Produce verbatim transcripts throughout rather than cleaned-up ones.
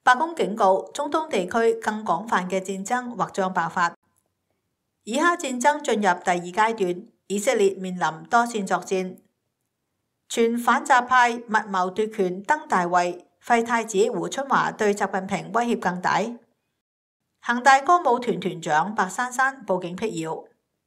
白宮警告，中東地區更廣泛嘅戰爭或將爆發。以哈戰爭進入第二階段，以色列面臨多線作戰。傳反習派密謀奪權登大位，廢太子胡春華對習近平威脅更大。恒大歌舞團團長白珊珊報警辟謠。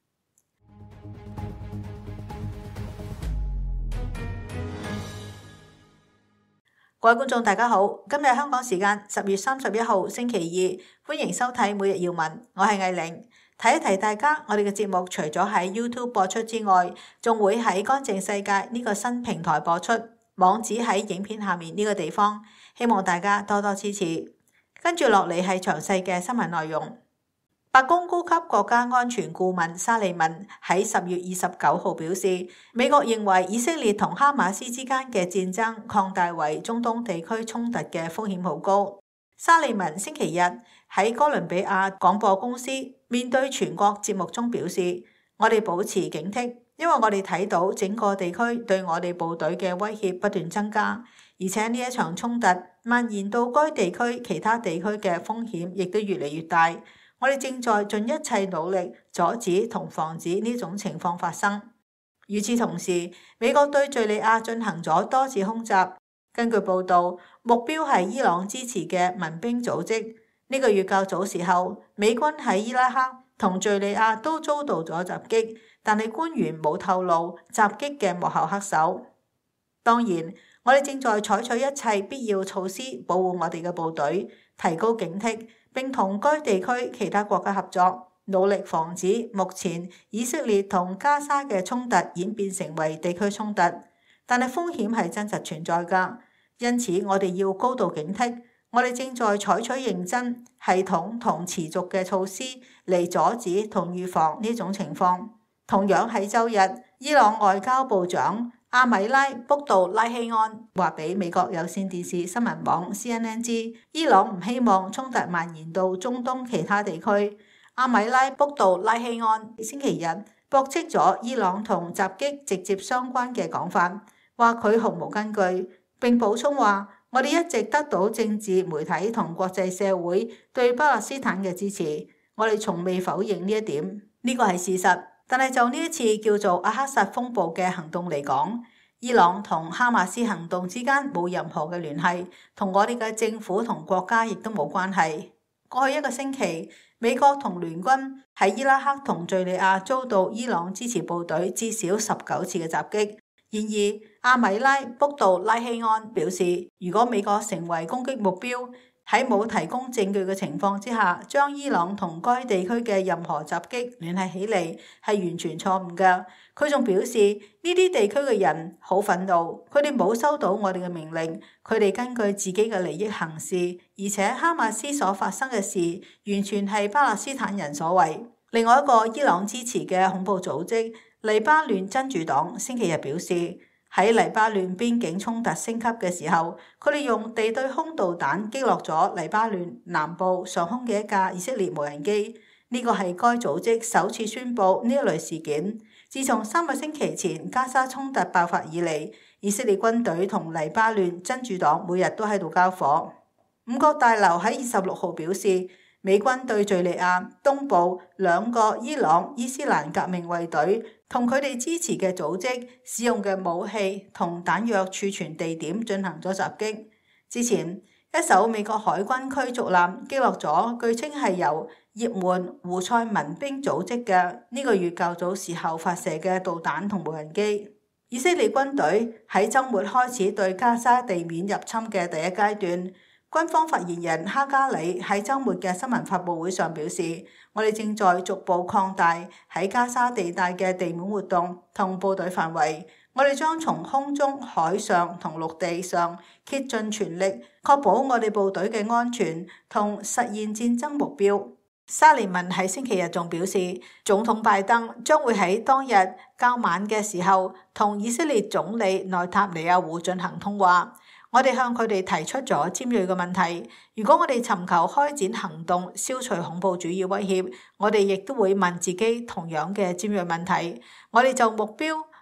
各位觀眾大家好，今日香港時間十月三十一號星期二，歡迎收睇每日要聞，我係藝玲。提一提大家，我哋嘅節目除咗喺 YouTube 播出之外，仲會喺乾淨世界呢個新平台播出，網址喺影片下面呢個地方，希望大家多多支持。跟住落嚟係詳細嘅新聞內容。白宮高級國家安全顧問沙利文喺十月二十九號表示，美國認為以色列同哈馬斯之間嘅戰爭擴大為中東地區衝突嘅風險好高。沙利文星期日喺哥倫比亞廣播公司面對全國節目中表示，我哋保持警惕，因為我哋睇到整個地區對我哋部隊嘅威脅不斷增加，而且呢一場衝突蔓延到該地區其他地區嘅風險亦都越嚟越大。我哋正在盡一切努力阻止同防止呢種情況發生。與此同時，美國對敘利亞進行咗多次空襲。根據報導，目標係伊朗支持嘅民兵組織。呢個月較早時候，美軍喺伊拉克同敘利亞都遭到咗襲擊，但係官員冇透露襲擊嘅幕後黑手。當然，我哋正在採取一切必要措施保護我哋嘅部隊，提高警惕，並同該地區其他國家合作，努力防止目前以色列同加沙嘅衝突演變成為地區衝突。但係風險係真實存在㗎，因此我哋要高度警惕。我哋正在採取認真、系統同持續嘅措施嚟阻止同預防呢種情況。同樣喺週日，伊朗外交部長阿米拉卜杜拉希安話俾美國有線電視新聞網 C N N 知，伊朗唔希望衝突蔓延到中東其他地區。阿米拉卜杜拉希安星期日駁斥咗伊朗同襲擊直接相關嘅講法，話佢毫無根據，並補充話：我哋一直得到政治媒體同國際社會對巴勒斯坦嘅支持，我哋從未否認呢一點，呢個係事實。但係就呢一次叫做阿克薩風暴嘅行動嚟講，伊朗同哈馬斯行動之間冇任何嘅聯繫，同我哋嘅政府同國家亦都冇關係。過去一個星期，美國同聯軍喺伊拉克同敘利亞遭到伊朗支持部隊至少十九次嘅襲擊。然而，阿米拉卜杜拉希安表示，如果美國成為攻擊目標，喺冇提供證據嘅情況之下，將伊朗同該地區嘅任何襲擊聯繫起嚟，係完全錯誤嘅。佢仲表示，呢啲地區嘅人好憤怒，佢哋冇收到我哋嘅命令，佢哋根據自己嘅利益行事，而且哈馬斯所發生嘅事完全係巴勒斯坦人所為。另外一個伊朗支持嘅恐怖組織黎巴嫩真主黨星期日表示，喺黎巴嫩邊境衝突升級嘅時候，佢哋用地對空導彈擊落咗黎巴嫩南部上空嘅一架以色列無人機。呢個係該組織首次宣布呢一類事件。自從三個星期前加沙衝突爆發以嚟，以色列軍隊同黎巴嫩真主黨每日都喺度交火。五角大樓喺二十六號表示，美軍對敘利亞東部兩個伊朗伊斯蘭革命衛隊同佢哋支持嘅組織使用嘅武器同彈藥儲存地點進行咗襲擊。之前，一艘美國海軍驅逐艦擊落咗據稱係由葉門胡塞民兵組織嘅呢個月較早時候發射嘅導彈同無人機。以色列軍隊喺週末開始對加沙地面入侵嘅第一階段。軍方發言人哈加里喺週末嘅新聞發佈會上表示，我哋正在逐步擴大喺加沙地帶嘅地面活動同部隊範圍，我哋將從空中、海上同陸地上竭盡全力，確保我哋部隊嘅安全同實現戰爭目標。沙利文喺星期日仲表示，總統拜登將會喺當日較晚嘅時候同以色列總理內塔尼亞胡進行通話。我哋向佢哋提出咗尖銳嘅問題，如果我哋尋求開展行動消除恐怖主義威脅，我哋亦都會問自己同樣嘅尖銳問題。我哋就目標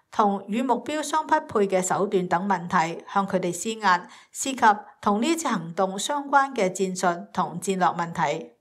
同與目標相匹配嘅手段等問題，向佢哋施壓，涉及同呢次行動相關嘅戰術同戰略問題。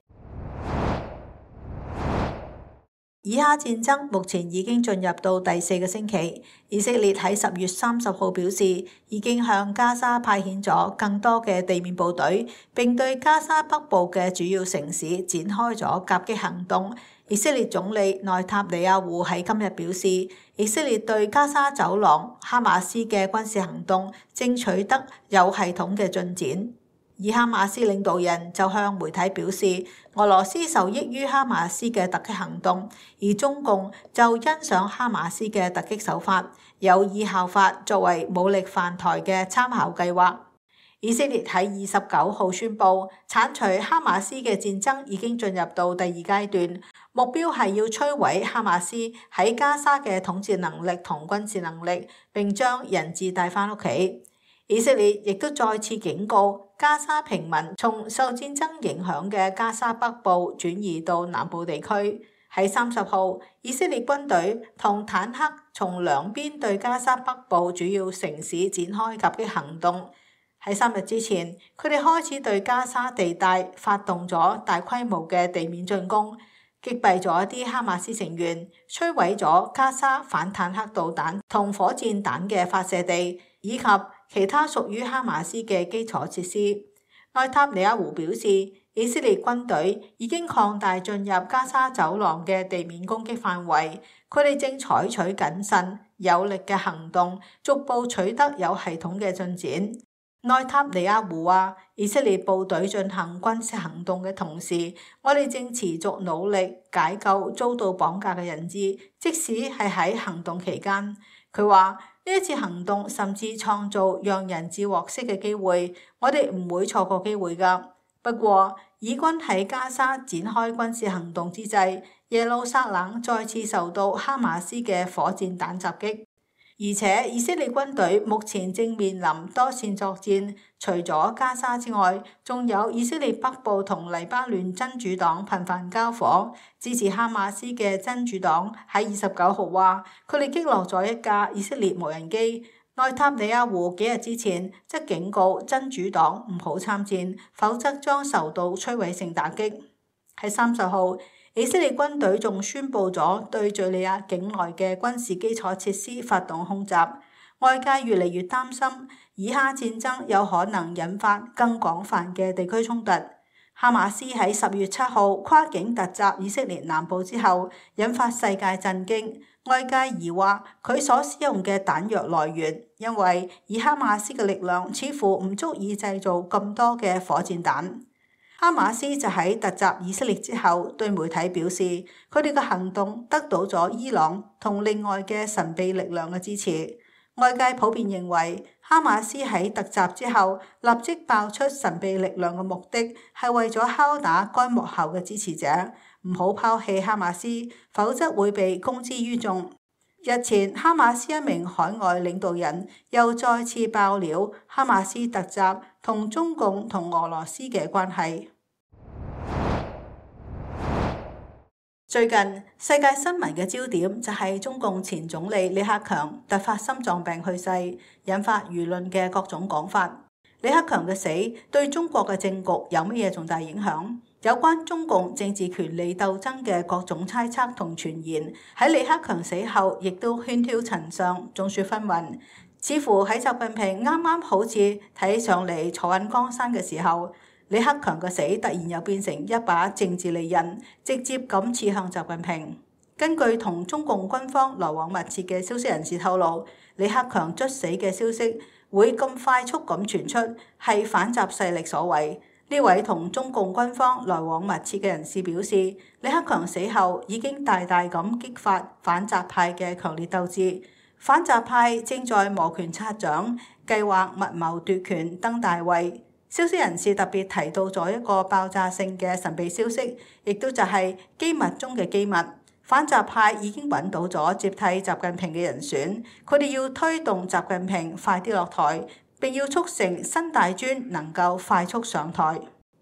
以哈戰爭目前已經進入到第四個星期，以色列喺十月三十號表示，已經向加沙派遣咗更多嘅地面部隊，並對加沙北部嘅主要城市展開咗夾擊行動。以色列總理內塔尼亞胡喺今日表示，以色列對加沙走廊哈馬斯嘅軍事行動正取得有系統嘅進展。而哈馬斯領導人就向媒體表示，俄羅斯受益於哈馬斯嘅突擊行動，而中共就欣賞哈馬斯嘅突擊手法，有意效法作為武力犯台嘅參考計劃。以色列喺二十九號宣布，剷除哈馬斯嘅戰爭已經進入到第二階段，目標係要摧毀哈馬斯喺加沙嘅統治能力同軍事能力，並將人質帶返屋企。以色列亦都再次警告加沙平民從受戰爭影響嘅加沙北部轉移到南部地區。喺三十號，以色列軍隊同坦克從兩邊對加沙北部主要城市展開夾擊行動。喺三日之前，佢哋開始對加沙地帶發動咗大規模嘅地面進攻，擊斃咗一啲哈馬斯成員，摧毀咗加沙反坦克導彈同火箭彈嘅發射地，以及其他屬於哈馬斯嘅基礎設施。內塔尼亞胡表示，以色列軍隊已經擴大進入加沙走廊嘅地面攻擊範圍，佢哋正採取謹慎有力嘅行動，逐步取得有系統嘅進展。內塔尼亞胡話，以色列部隊進行軍事行動嘅同時，我哋正持續努力解救遭到綁架嘅人質，即使係喺行動期間。佢話呢一次行動甚至創造讓人質獲釋嘅機會，我哋唔會錯過機會㗎。不過，以軍喺加沙展開軍事行動之際，耶路撒冷再次受到哈馬斯嘅火箭彈襲擊。而且以色列軍隊目前正面臨多線作戰，除咗加沙之外，仲有以色列北部同黎巴嫩真主黨頻繁交火。支持哈馬斯嘅真主黨喺二十九號話，佢哋擊落咗一架以色列無人機。內塔尼亞胡幾日之前則警告真主黨唔好參戰，否則將受到摧毀性打擊。喺三十號，以色列軍隊仲宣布咗對敘利亞境內嘅軍事基礎設施發動空襲，外界越嚟越擔心以哈戰爭有可能引發更廣泛嘅地區衝突。哈馬斯喺十月七號跨境突襲以色列南部之後，引發世界震驚，外界疑惑佢所使用嘅彈藥來源，因為以哈馬斯嘅力量似乎唔足以製造咁多嘅火箭彈。哈馬斯就喺突襲以色列之後，對媒體表示，佢哋嘅行動得到咗伊朗同另外嘅神秘力量嘅支持。外界普遍認為，哈馬斯喺突襲之後立即爆出神秘力量嘅目的，係為咗敲打該幕後嘅支持者，唔好拋棄哈馬斯，否則會被公之於眾。日前，哈馬斯一名海外領導人又再次爆料哈馬斯突襲同中共同俄羅斯嘅關係。最近世界新聞嘅焦點就係中共前總理李克強突發心臟病去世，引發輿論嘅各種講法。李克強嘅死對中國嘅政局有乜嘢重大影響？有關中共政治權力鬥爭嘅各種猜測同傳言，喺李克強死後亦都喧囂塵上，眾說紛紜。似乎喺習近平啱啱好似睇上嚟坐穩江山嘅時候，李克強嘅死突然又變成一把政治利刃，直接咁刺向習近平。根據同中共軍方來往密切嘅消息人士透露，李克強猝死嘅消息會咁快速咁傳出，係反習勢力所為。呢位同中共軍方來往密切嘅人士表示，李克強死後已經大大咁激發反習派嘅強烈鬥志，反習派正在摩拳擦掌，計劃密謀奪權登大位。消息人士特別提到咗一個爆炸性嘅神秘消息，亦都就係機密中嘅機密。反習派已經揾到咗接替習近平嘅人選，佢哋要推動習近平快啲落台，並要促成新大專能夠快速上台。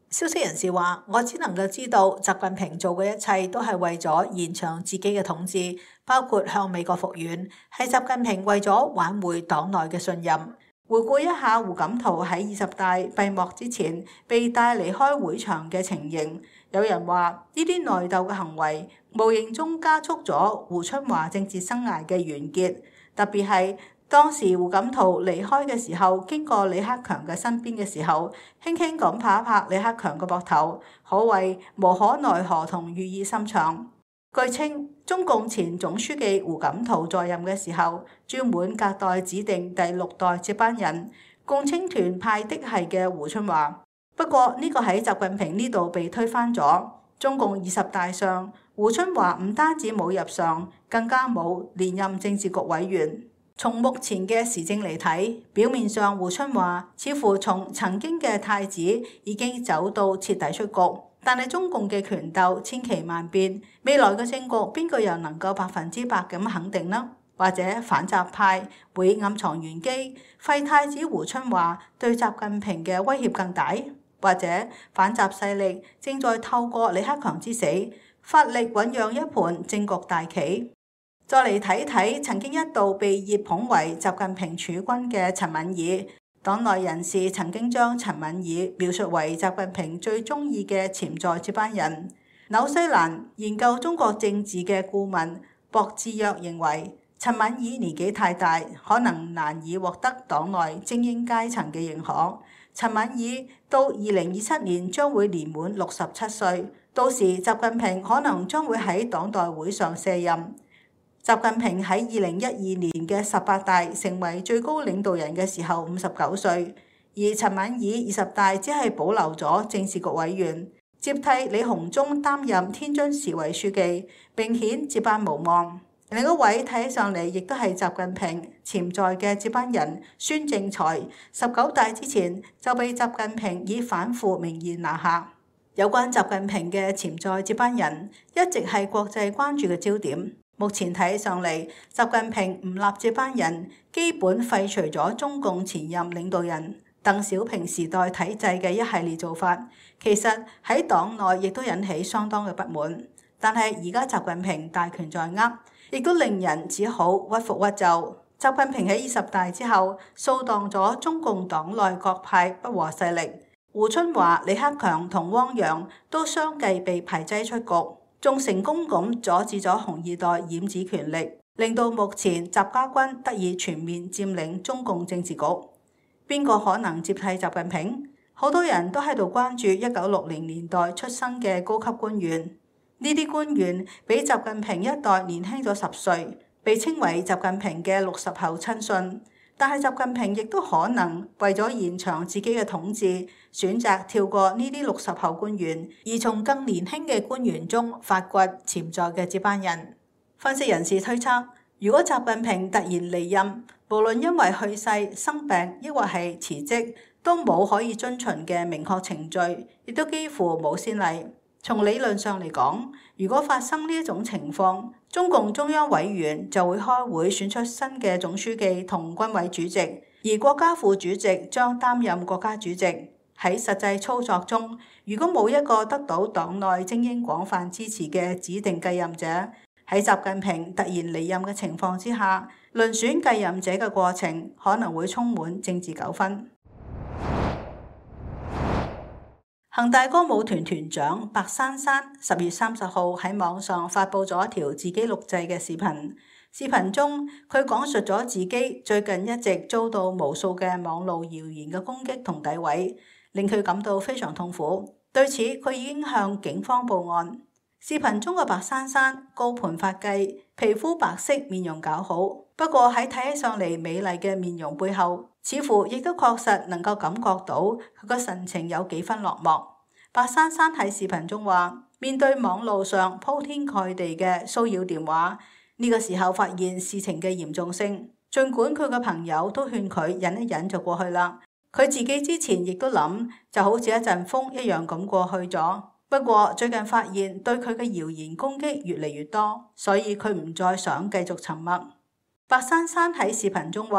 消息人士話：我只能夠知道習近平做嘅一切都係為咗延長自己嘅統治，包括向美國復原，係習近平為咗挽回黨內嘅信任。回顧一下胡錦濤喺二十大閉幕之前被帶離開會場嘅情形，有人話呢啲內鬥嘅行為無形中加速咗胡春華政治生涯嘅完結，特別係當時胡錦濤離開嘅時候，經過李克強嘅身邊嘅時候，輕輕咁拍一拍李克強嘅膊頭，可謂無可奈何同寓意深長。據稱，中共前總書記胡錦濤在任嘅時候，專門隔代指定第六代接班人，共青團派嫡系嘅胡春華。不過呢個喺習近平呢度被推翻咗。中共二十大上，胡春華唔單止冇入上，更加冇連任政治局委員。從目前嘅時政嚟睇，表面上胡春華似乎從曾經嘅太子已經走到徹底出局，但係中共嘅權鬥千奇萬變，未來嘅政局邊個又能夠百分之百咁肯定呢？或者反習派會暗藏玄機，廢太子胡春華對習近平嘅威脅更大？或者反習勢力正在透過李克強之死，發力醞釀一盤政局大棋？再嚟睇睇曾經一度被熱捧為習近平儲君嘅陳敏爾，黨內人士曾經將陳敏爾描述為習近平最中意嘅潛在接班人。紐西蘭研究中國政治嘅顧問博志約認為，陳敏爾年紀太大，可能難以獲得黨內精英階層嘅認可。陳敏爾到二零二七年將會年滿六十七歲，到時習近平可能將會喺黨代會上卸任。習近平喺二零一二年嘅十八大成為最高領導人嘅時候五十九歲，而陳敏爾二十大只係保留咗政治局委員，接替李鴻忠擔任天津市委書記，明顯接班無望。另一位睇起上嚟亦都係習近平潛在嘅接班人孫政才，十九大之前就被習近平以反腐名義拿下。有關習近平嘅潛在接班人一直係國際關注嘅焦點。目前睇起上嚟，習近平唔立接班人，基本廢除咗中共前任領導人鄧小平時代體制嘅一系列做法，其實喺黨內亦都引起相當嘅不滿。但係而家習近平大權在握，亦都令人只好屈服屈就。習近平喺二十大之後掃蕩咗中共黨內各派不和勢力，胡春華、李克強同汪洋都相繼被排擠出局。仲成功咁阻止咗紅二代染指權力，令到目前習家軍得以全面佔領中共政治局。邊個可能接替習近平？好多人都喺度關注一九六零年代出生嘅高級官員，呢啲官員比習近平一代年輕咗十歲，被稱為習近平嘅六十後親信。但係習近平亦都可能為咗延長自己嘅統治，選擇跳過呢啲六十後官員，而從更年輕嘅官員中發掘潛在嘅接班人。分析人士推測，如果習近平突然離任，無論因為去世、生病，抑或係辭職，都冇可以遵循嘅明確程序，亦都幾乎冇先例。從理論上嚟講，如果發生呢一種情況，中共中央委員就會開會選出新嘅總書記同軍委主席，而國家副主席將擔任國家主席。喺實際操作中，如果冇一個得到黨內精英廣泛支持嘅指定繼任者，喺習近平突然離任嘅情況之下，遴選繼任者嘅過程可能會充滿政治糾紛。恒大歌舞團團長白珊珊十月三十號喺網上發布咗一條自己錄製嘅視頻，視頻中佢講述咗自己最近一直遭到無數嘅網路謠言嘅攻擊同詆毀，令佢感到非常痛苦。對此，佢已經向警方報案。視頻中嘅白珊珊高盤髮髻，皮膚白皙，面容姣好。不過喺睇起上嚟美麗嘅面容背後，似乎亦都確實能夠感覺到佢個神情有幾分落寞。白珊珊喺視頻中話，面對網路上鋪天蓋地嘅騷擾電話，呢個時候發現事情嘅嚴重性，儘管佢嘅朋友都勸佢忍一忍就過去啦，佢自己之前亦都諗就好似一陣風一樣咁過去咗。不過最近發現對佢嘅謠言攻擊越嚟越多，所以佢唔再想繼續沉默。白珊珊喺視頻中話，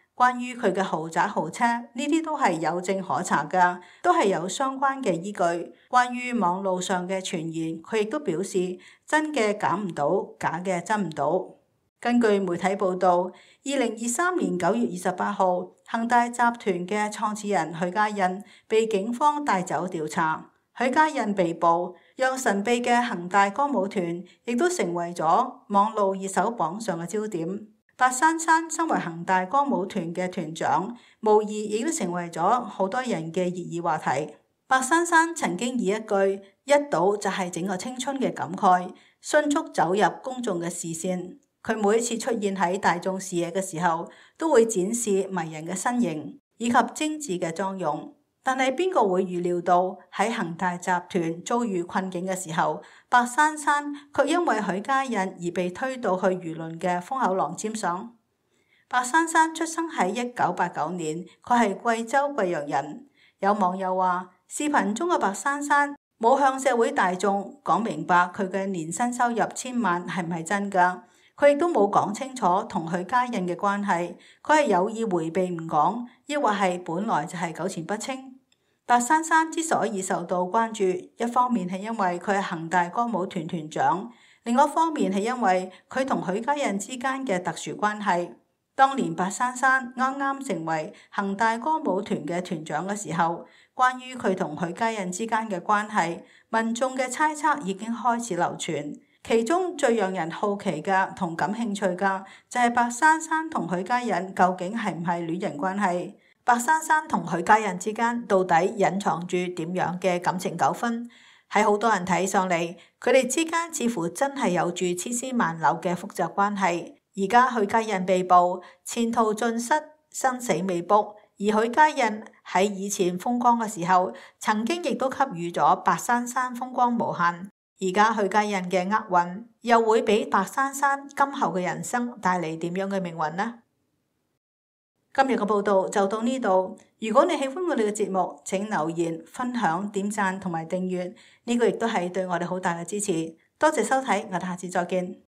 關於佢嘅豪宅豪車，呢啲都係有證可查㗎，都係有相關嘅依據。關於網路上嘅傳言，佢亦都表示真嘅假唔到，假嘅真唔到。根據媒體報道，二零二三年九月二十八號，恒大集團嘅創始人許家印被警方帶走調查。許家印被捕，讓神秘嘅恒大歌舞團亦都成為咗網路熱搜榜上嘅焦點。白珊珊身為恒大歌舞團嘅團長，無疑亦都成為咗好多人嘅熱議話題。白珊珊曾經以一句一賭就係整個青春嘅感慨，迅速走入公眾嘅視線。佢每一次出現喺大眾視野嘅時候，都會展示迷人嘅身形以及精緻嘅妝容。但係邊個會預料到喺恒大集團遭遇困境嘅時候，白珊珊卻因為許家印而被推到去輿論嘅風口浪尖上？白珊珊出生喺一九八九年，佢係貴州貴陽人。有網友話，視頻中嘅白珊珊冇向社會大眾講明白佢嘅年薪收入千萬係唔係真㗎，佢亦都冇講清楚同許家印嘅關係，佢係有意迴避唔講，抑或係本來就係糾纏不清？白珊珊之所以受到關注，一方面係因為佢係恒大歌舞團團長，另一方面係因為佢同許家印之間嘅特殊關係。當年白珊珊啱啱成為恒大歌舞團嘅團長嘅時候，關於佢同許家印之間嘅關係，民眾嘅猜測已經開始流傳。其中最讓人好奇嘅同感興趣嘅，就係白珊珊同許家印究竟係唔係戀人關係？白珊珊同許家印之間到底隱藏住點樣嘅感情糾紛？喺好多人睇上嚟，佢哋之間似乎真係有住千絲萬縷嘅複雜關係。而家許家印被捕，前途盡失，生死未卜。而許家印喺以前風光嘅時候，曾經亦都給予咗白珊珊風光無限。而家許家印嘅厄運，又會俾白珊珊今後嘅人生帶嚟點樣嘅命運呢？今日嘅報道就到呢度。如果你喜歡我哋嘅節目，請留言、分享、點讚同埋訂閱，呢個亦都係對我哋好大嘅支持。多謝收睇，我哋下次再見。